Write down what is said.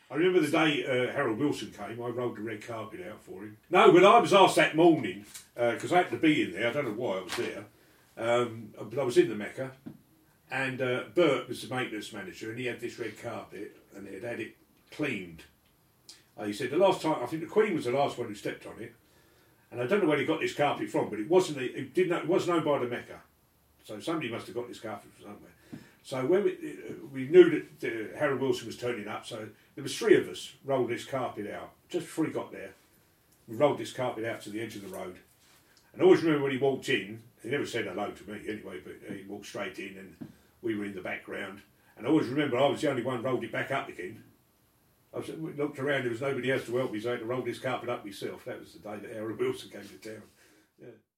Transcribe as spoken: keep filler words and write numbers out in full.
I remember the day uh, Harold Wilson came, I rolled the red carpet out for him. No, when I was asked that morning, because uh, I happened to be in there, I don't know why I was there, um, but I was in the Mecca, and uh, Bert was the maintenance manager, and he had this red carpet, and they'd had it cleaned. Uh, he said the last time, I think the Queen was the last one who stepped on it, and I don't know where he got this carpet from, but it wasn't, it didn't, it wasn't owned by the Mecca, so somebody must have got this carpet from somewhere. So when we, we knew that uh, Harold Wilson was turning up, so there was three of us rolled this carpet out. Just before he got there, we rolled this carpet out to the edge of the road. And I always remember when he walked in, he never said hello to me anyway, but he walked straight in and we were in the background. And I always remember I was the only one rolled it back up again. I was, looked around, there was nobody else to help me, so I had to roll this carpet up myself. That was the day that Harold Wilson came to town. Yeah.